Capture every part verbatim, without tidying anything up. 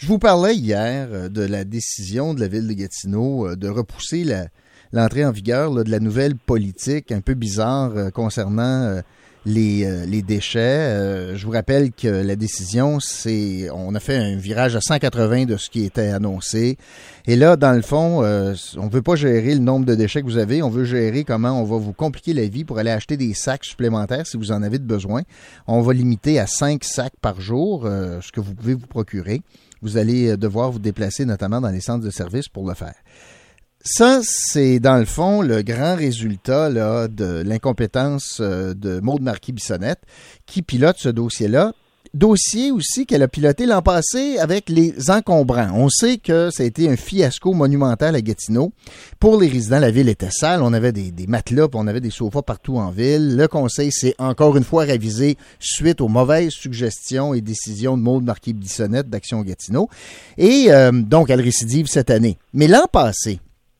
Je vous parlais hier euh, de la décision de la Ville de Gatineau euh, de repousser la, l'entrée en vigueur là, de la nouvelle politique un peu bizarre euh, concernant euh, les, euh, les déchets. Euh, je vous rappelle que la décision, c'est on a fait un virage à cent quatre-vingts de ce qui était annoncé. Et là, dans le fond, euh, on ne veut pas gérer le nombre de déchets que vous avez. On veut gérer comment on va vous compliquer la vie pour aller acheter des sacs supplémentaires si vous en avez de besoin. On va limiter à cinq sacs par jour, euh, ce que vous pouvez vous procurer. Vous allez devoir vous déplacer notamment dans les centres de services pour le faire. Ça, c'est dans le fond le grand résultat là, de l'incompétence de Maude Marquis-Bissonnette qui pilote ce dossier-là. Dossier aussi qu'elle a piloté l'an passé avec les encombrants. On sait que ça a été un fiasco monumental à Gatineau. Pour les résidents, la ville était sale. On avait des, des matelas, puis on avait des sofas partout en ville. Le conseil s'est encore une fois révisé suite aux mauvaises suggestions et décisions de Maude Marquis-Bissonnette d'Action Gatineau. Et euh, donc, elle récidive cette année. Mais l'an passé,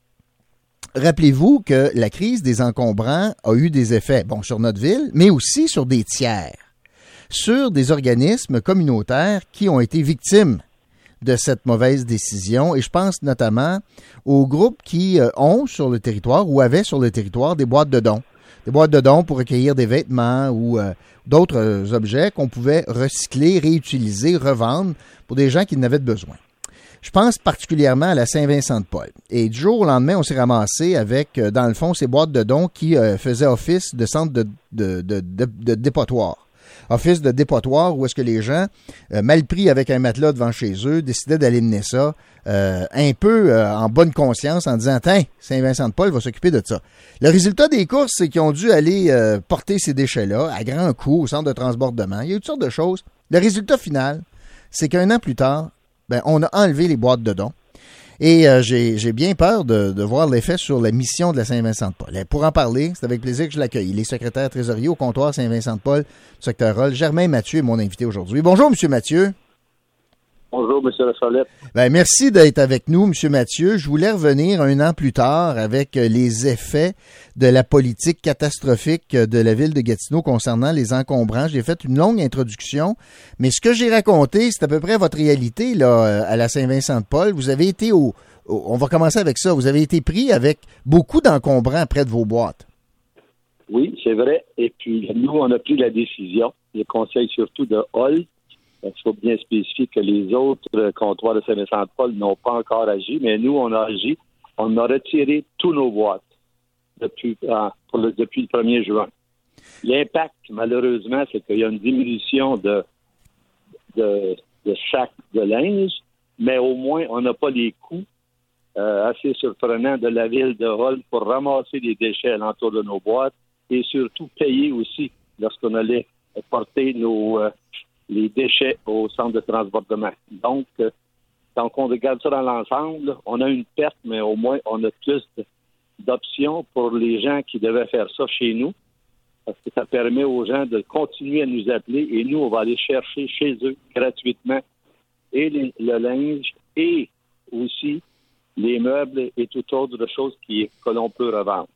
rappelez-vous que la crise des encombrants a eu des effets, bon, sur notre ville, mais aussi sur des tiers, sur des organismes communautaires qui ont été victimes de cette mauvaise décision. Et je pense notamment aux groupes qui ont sur le territoire ou avaient sur le territoire des boîtes de dons. Des boîtes de dons pour recueillir des vêtements ou euh, d'autres euh, objets qu'on pouvait recycler, réutiliser, revendre pour des gens qui en avaient besoin. Je pense particulièrement à la Saint-Vincent-de-Paul. Et du jour au lendemain, on s'est ramassé avec, euh, dans le fond, ces boîtes de dons qui euh, faisaient office de centre de, de, de, de, de dépotoir. Office de dépotoir où est-ce que les gens, euh, mal pris avec un matelas devant chez eux, décidaient d'aller mener ça euh, un peu euh, en bonne conscience en disant « Tiens, Saint-Vincent-de-Paul va s'occuper de ça ». Le résultat des courses, c'est qu'ils ont dû aller euh, porter ces déchets-là à grand coût au centre de transbordement. Il y a eu toutes sortes de choses. Le résultat final, c'est qu'un an plus tard, ben, on a enlevé les boîtes de dons. Et euh, j'ai, j'ai bien peur de, de voir l'effet sur la mission de la Saint-Vincent-de-Paul. Et pour en parler, c'est avec plaisir que je l'accueille. Il est secrétaire trésorier au comptoir Saint-Vincent-de-Paul du secteur Roll. Germain Mathieu est mon invité aujourd'hui. Bonjour, M. Mathieu. Bonjour, M. Lasolette. Ben, merci d'être avec nous, M. Mathieu. Je voulais revenir un an plus tard avec les effets de la politique catastrophique de la ville de Gatineau concernant les encombrants. J'ai fait une longue introduction, mais ce que j'ai raconté, c'est à peu près votre réalité là, à la Saint-Vincent-de-Paul. Vous avez été au, au... On va commencer avec ça. Vous avez été pris avec beaucoup d'encombrants près de vos boîtes. Oui, c'est vrai. Et puis, nous, on a pris la décision, les conseils surtout de Hall. Il faut bien spécifier que les autres comptoirs de Saint-Vincent-de-Paul n'ont pas encore agi, mais nous, on a agi. On a retiré tous nos boîtes depuis, euh, pour le, depuis le premier juin. L'impact, malheureusement, c'est qu'il y a une diminution de, de, de sacs de linge, mais au moins, on n'a pas les coûts euh, assez surprenants de la ville de Hall pour ramasser les déchets alentour de nos boîtes et surtout payer aussi lorsqu'on allait porter nos... Euh, les déchets au centre de transbordement. Donc, euh, quand on regarde ça dans l'ensemble, on a une perte, mais au moins, on a plus d'options pour les gens qui devaient faire ça chez nous, parce que ça permet aux gens de continuer à nous appeler et nous, on va aller chercher chez eux gratuitement et les, le linge et aussi les meubles et toute autre chose qui, que l'on peut revendre.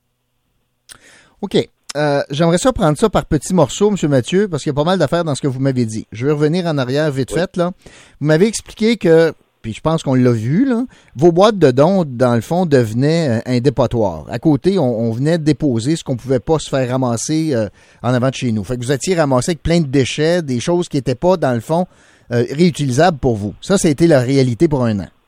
OK. Euh, j'aimerais ça prendre ça par petits morceaux, M. Mathieu, parce qu'il y a pas mal d'affaires dans ce que vous m'avez dit. Je vais revenir en arrière vite oui. fait, là. Vous m'avez expliqué que, puis je pense qu'on l'a vu, là, vos boîtes de dons, dans le fond, devenaient un dépotoir. À côté, on, on venait déposer ce qu'on pouvait pas se faire ramasser euh, en avant de chez nous. Fait que vous étiez ramassé avec plein de déchets, des choses qui n'étaient pas, dans le fond, euh, réutilisables pour vous. Ça, ça a été la réalité pour un an.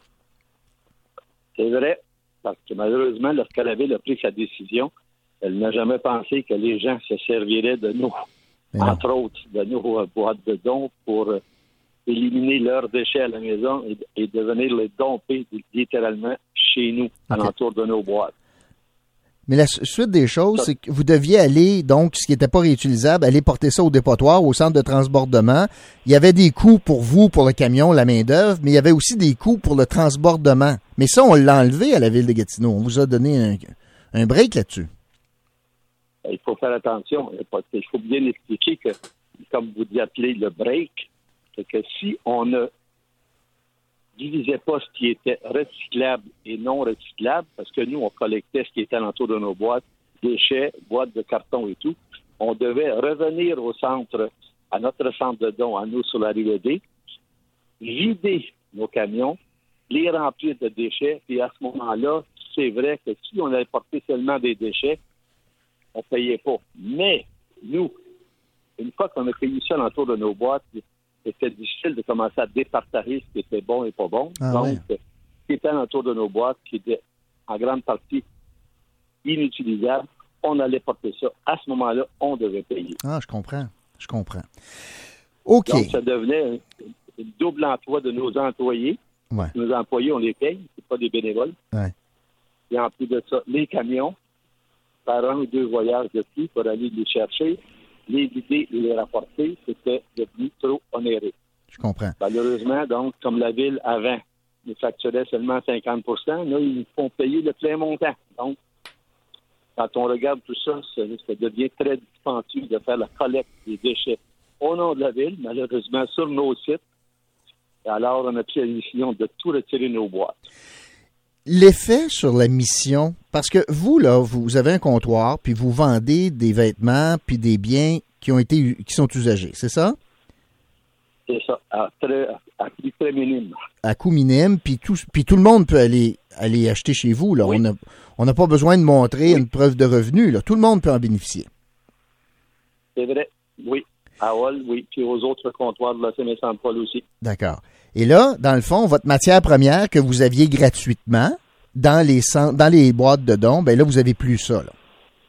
C'est vrai, parce que malheureusement, lorsque la ville a pris sa décision, elle n'a jamais pensé que les gens se serviraient de nous, entre autres, de nos euh, boîtes de dons pour euh, éliminer leurs déchets à la maison et, et de venir les domper littéralement chez nous, okay. alentour de nos boîtes. Mais la suite des choses, c'est que vous deviez aller, donc, ce qui n'était pas réutilisable, aller porter ça au dépotoir, au centre de transbordement. Il y avait des coûts pour vous, pour le camion, la main-d'œuvre, mais il y avait aussi des coûts pour le transbordement. Mais ça, on l'a enlevé à la ville de Gatineau. On vous a donné un, un break là-dessus. Il faut faire attention. Il faut bien expliquer que, comme vous appelez le break, c'est que si on ne divisait pas ce qui était recyclable et non recyclable, parce que nous, on collectait ce qui était alentour de nos boîtes, déchets, boîtes de carton et tout, on devait revenir au centre, à notre centre de dons, à nous, sur la rue D, vider nos camions, les remplir de déchets, puis à ce moment-là, c'est vrai que si on avait porté seulement des déchets, on ne payait pas. Mais, nous, une fois qu'on a payé ça l'entour de nos boîtes, c'était difficile de commencer à départager ce qui était bon et pas bon. Ah, Donc, ouais. ce qui était l'entour de nos boîtes, qui était en grande partie inutilisable, on allait porter ça. À ce moment-là, on devait payer. Ah, je comprends. Je comprends. OK. Donc, ça devenait un, un double emploi de nos employés. Ouais. Nos employés, on les paye, c'est pas des bénévoles. Ouais. Et en plus de ça, les camions, par un ou deux voyages de plus pour aller les chercher, les vider et les rapporter, c'était devenu trop onéreux. Je comprends. Malheureusement, donc, comme la ville avant nous facturait seulement cinquante pour cent, là, ils nous font payer le plein montant. Donc, quand on regarde tout ça, ça, ça devient très dispendieux de faire la collecte des déchets au nom de la ville, malheureusement, sur nos sites. Alors, on a pris la décision de tout retirer nos boîtes. L'effet sur la mission, parce que vous, là, vous avez un comptoir, puis vous vendez des vêtements, puis des biens qui ont été qui sont usagés, c'est ça? C'est ça, à, très, à prix très minime. À coût minime, puis tout, puis tout le monde peut aller, aller acheter chez vous. Là. Oui. On n'a on n'a pas besoin de montrer Oui. une preuve de revenu. Là. Tout le monde peut en bénéficier. C'est vrai, oui. À Hall, oui, puis aux autres comptoirs de la Saint-Vincent-de-Paul aussi. D'accord. Et là, dans le fond, votre matière première que vous aviez gratuitement dans les cent- dans les boîtes de dons, ben là, vous avez plus ça. Là.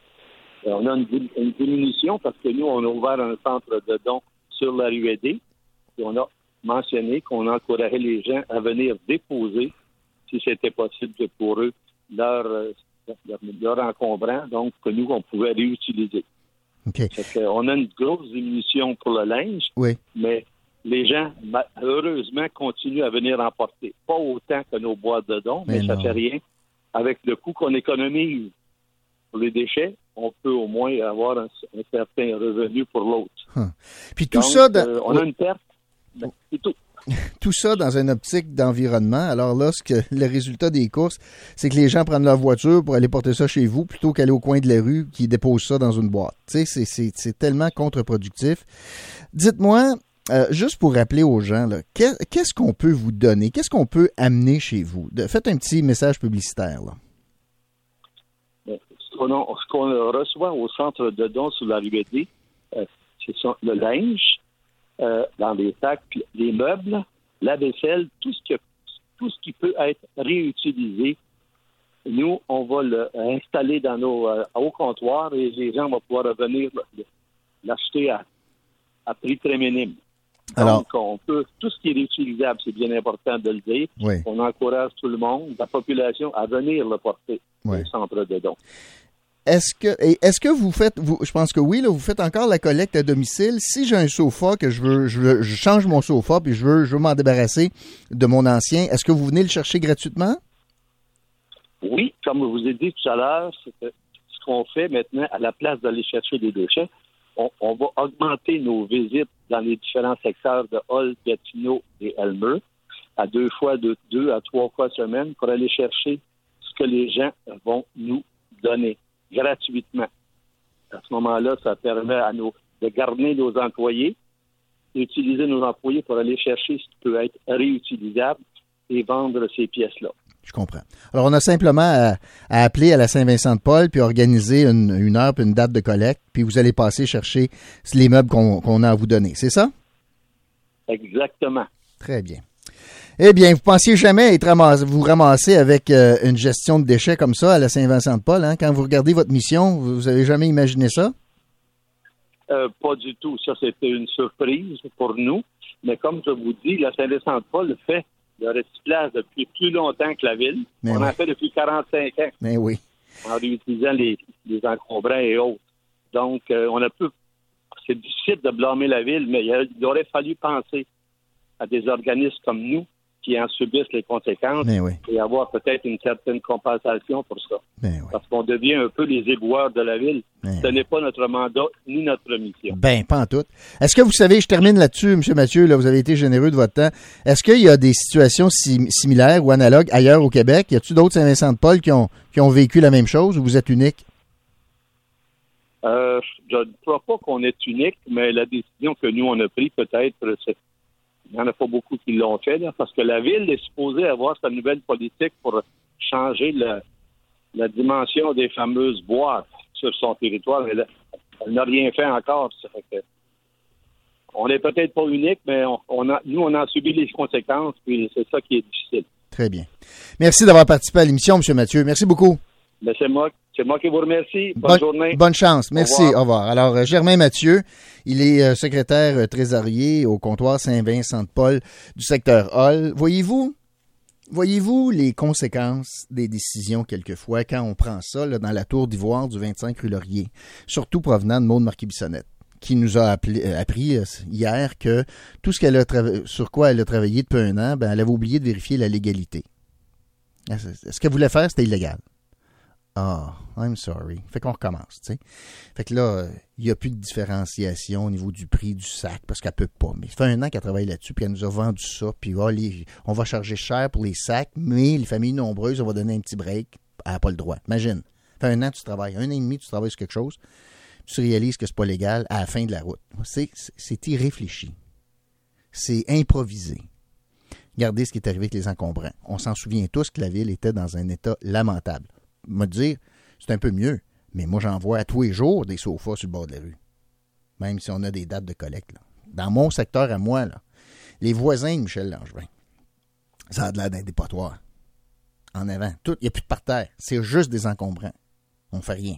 Et on a une, dé- une diminution parce que nous, on a ouvert un centre de dons sur la rue Edé. Et on a mentionné qu'on encourageait les gens à venir déposer, si c'était possible pour eux, leur, euh, leur, leur encombrant, donc que nous, on pouvait réutiliser. OK. Fait que on a une grosse diminution pour le linge, Oui. mais les gens, ma- heureusement, continuent à venir en porter. Pas autant que nos boîtes de dons, mais, Mais ça non. fait rien. Avec le coût qu'on économise pour les déchets, on peut au moins avoir un, un certain revenu pour l'autre. Hum. Puis tout Donc, ça, dans, euh, on a une perte, ben, c'est tout. tout ça dans une optique d'environnement. Alors là, ce que, le résultat des courses, c'est que les gens prennent leur voiture pour aller porter ça chez vous plutôt qu'aller au coin de la rue qui déposent ça dans une boîte. Tu sais, c'est, c'est, c'est tellement contre-productif. Dites-moi, euh, juste pour rappeler aux gens, là, qu'est- qu'est-ce qu'on peut vous donner? Qu'est-ce qu'on peut amener chez vous? De, faites un petit message publicitaire. Là. Ben, Ce qu'on, a- ce qu'on reçoit au centre de dons sur la rue Edé, euh, c'est ça, le linge, euh, dans les sacs, les meubles, la vaisselle, tout ce, que, tout ce qui peut être réutilisé. Nous, on va l'installer dans nos, euh, au comptoir et les gens vont pouvoir revenir l'acheter à, à prix très minime. Alors- Donc, on peut, tout ce qui est réutilisable, c'est bien important de le dire. Oui. On encourage tout le monde, la population, à venir le porter Oui. au centre de dons. Est-ce que et est-ce que vous faites vous, je pense que oui, là, vous faites encore la collecte à domicile. Si j'ai un sofa que je veux, je veux je change mon sofa puis je veux je veux m'en débarrasser de mon ancien, est-ce que vous venez le chercher gratuitement? Oui, comme je vous ai dit tout à l'heure, c'est que ce qu'on fait maintenant, à la place d'aller chercher des déchets, on, on va augmenter nos visites dans les différents secteurs de Hall, Gatineau et Elmer à deux fois, de deux à trois fois semaine pour aller chercher ce que les gens vont nous donner gratuitement. À ce moment-là, ça permet à nos, de garder nos employés, d'utiliser nos employés pour aller chercher ce qui peut être réutilisable et vendre ces pièces-là. Je comprends. Alors, on a simplement à, à appeler à la Saint-Vincent-de-Paul puis organiser une, une heure puis une date de collecte, puis vous allez passer chercher les meubles qu'on, qu'on a à vous donner. C'est ça? Exactement. Très bien. Eh bien, vous pensiez jamais être ramassé, vous ramasser avec euh, une gestion de déchets comme ça à la Saint-Vincent-de-Paul, hein? Quand vous regardez votre mission, vous avez jamais imaginé ça? Euh, pas du tout. Ça, c'était une surprise pour nous. Mais comme je vous dis, la Saint-Vincent-de-Paul fait le recyclage depuis plus longtemps que la ville. Mais On oui. en fait depuis quarante-cinq ans Mais oui. en réutilisant les, les encombrants et autres. Donc, euh, on a peu... C'est difficile de blâmer la ville, mais il, a- il aurait fallu penser à des organismes comme nous qui en subissent les conséquences Mais oui. et avoir peut-être une certaine compensation pour ça. Ben oui. Parce qu'on devient un peu les éboueurs de la ville. Ben Ce n'est pas notre mandat ni notre mission. Ben, pas en tout. Est-ce que vous savez, je termine là-dessus, M. Mathieu, là, vous avez été généreux de votre temps. Est-ce qu'il y a des situations sim- similaires ou analogues ailleurs au Québec? Y a-t-il d'autres Saint-Vincent-de-Paul qui ont, qui ont vécu la même chose ou vous êtes unique? Euh, je ne crois pas qu'on est unique, mais la décision que nous, on a prise, peut-être, c'est il n'y en a pas beaucoup qui l'ont fait, là, parce que la Ville est supposée avoir sa nouvelle politique pour changer le, la dimension des fameuses boîtes sur son territoire. Elle, elle n'a rien fait encore. Ça fait que on n'est peut-être pas unique, mais on, on a, nous, on a subi les conséquences, puis c'est ça qui est difficile. Très bien. Merci d'avoir participé à l'émission, M. Mathieu. Merci beaucoup. Ben, c'est moi, c'est moi qui vous remercie. Bonne, bonne journée. Bonne chance. Merci. Au revoir. Au revoir. Alors, euh, Germain Mathieu, il est euh, secrétaire euh, trésorier au comptoir Saint-Vincent-de-Paul du secteur Hall. Voyez-vous, voyez-vous les conséquences des décisions quelquefois quand on prend ça là, dans la tour d'ivoire du vingt-cinq rue Laurier, surtout provenant de Maude Marquis-Bissonnette, qui nous a appelé, euh, appris euh, hier que tout ce qu'elle a tra- sur quoi elle a travaillé depuis un an, ben, elle avait oublié de vérifier la légalité. Ce qu'elle voulait faire, c'était illégal. Ah, oh, I'm sorry. Fait qu'on recommence, tu sais. Fait que là, il n'y a plus de différenciation au niveau du prix du sac, parce qu'elle peut pas. Mais ça fait un an qu'elle travaille là-dessus, puis elle nous a vendu ça, puis oh, les, on va charger cher pour les sacs, mais les familles nombreuses, on va donner un petit break. Elle n'a pas le droit. Imagine. Ça fait un an que tu travailles, un an et demi tu travailles sur quelque chose, tu réalises que c'est pas légal à la fin de la route. C'est, c'est, c'est irréfléchi. C'est improvisé. Regardez ce qui est arrivé avec les encombrants. On s'en souvient tous que la ville était dans un état lamentable. Me dire, c'est un peu mieux, mais moi, j'en vois à tous les jours des sofas sur le bord de la rue. Même si on a des dates de collecte. Là. Dans mon secteur à moi, là, les voisins de Michel Langevin, ça a l'air d'un dépotoir. En avant. Il n'y a plus de parterre. C'est juste des encombrants. On ne fait rien.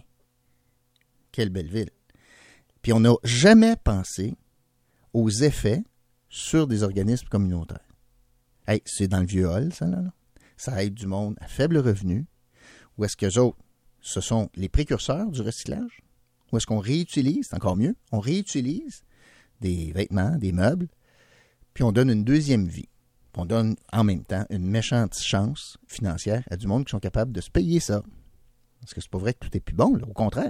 Quelle belle ville. Puis on n'a jamais pensé aux effets sur des organismes communautaires. Hey, c'est dans le vieux hall, ça, là, là. Ça aide du monde à faible revenu. Ou est-ce qu'eux autres, ce sont les précurseurs du recyclage? Ou est-ce qu'on réutilise, c'est encore mieux, on réutilise des vêtements, des meubles, puis on donne une deuxième vie. On donne en même temps une méchante chance financière à du monde qui sont capables de se payer ça. Parce que c'est pas vrai que tout est plus bon, là, au contraire.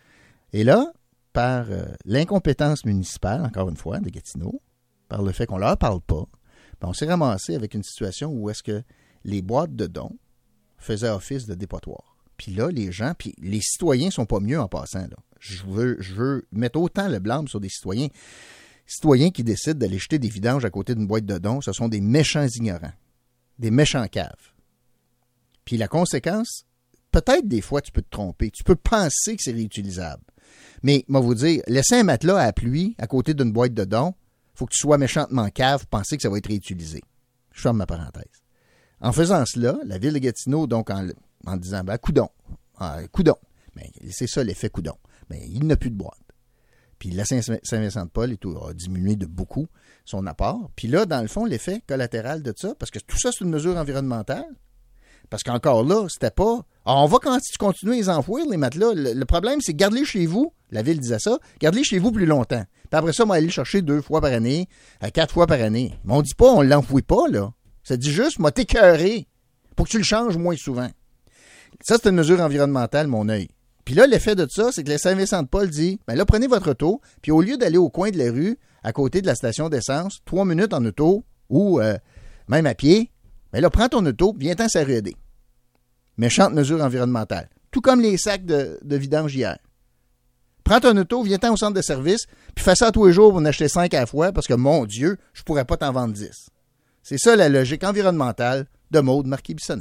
Et là, par euh, l'incompétence municipale, encore une fois, de Gatineau, par le fait qu'on leur parle pas, ben on s'est ramassé avec une situation où est-ce que les boîtes de dons faisaient office de dépotoir. Puis là, les gens, puis les citoyens sont pas mieux en passant. Là. Je veux, je veux mettre autant le blâme sur des citoyens. Citoyens qui décident d'aller jeter des vidanges à côté d'une boîte de dons, ce sont des méchants ignorants, des méchants caves. Puis la conséquence, peut-être des fois tu peux te tromper, tu peux penser que c'est réutilisable. Mais, moi vous dire, laisser un matelas à pluie à côté d'une boîte de dons, il faut que tu sois méchantement cave pour penser que ça va être réutilisé. Je ferme ma parenthèse. En faisant cela, la ville de Gatineau, donc en, en disant, ben, coudon, ah, coudon, ben, c'est ça l'effet coudon, ben, il n'a plus de boîte. Puis la Saint-Vincent-de-Paul a diminué de beaucoup son apport. Puis là, dans le fond, l'effet collatéral de ça, parce que tout ça, c'est une mesure environnementale, parce qu'encore là, c'était pas, ah, on va continuer à les enfouir, les matelas. Le, le problème, c'est garde-les chez vous, la ville disait ça, garde-les chez vous plus longtemps. Puis après ça, on va aller le chercher deux fois par année, à quatre fois par année. Mais on dit pas, on l'enfouit pas, là. Ça dit juste, m'a t'écœuré pour que tu le changes moins souvent. Ça, c'est une mesure environnementale, mon œil. Puis là, l'effet de ça, c'est que le Saint-Vincent-de-Paul dit, ben là, prenez votre auto, puis au lieu d'aller au coin de la rue, à côté de la station d'essence, trois minutes en auto, ou euh, même à pied, ben là, prends ton auto, viens-t'en s'arrêter. Méchante mesure environnementale. Tout comme les sacs de, de vidange hier. Prends ton auto, viens-t'en au centre de service, puis fais ça tous les jours pour en acheter cinq à la fois, parce que, mon Dieu, je pourrais pas t'en vendre dix. C'est ça la logique environnementale de Maude Marquis-Bissonnette.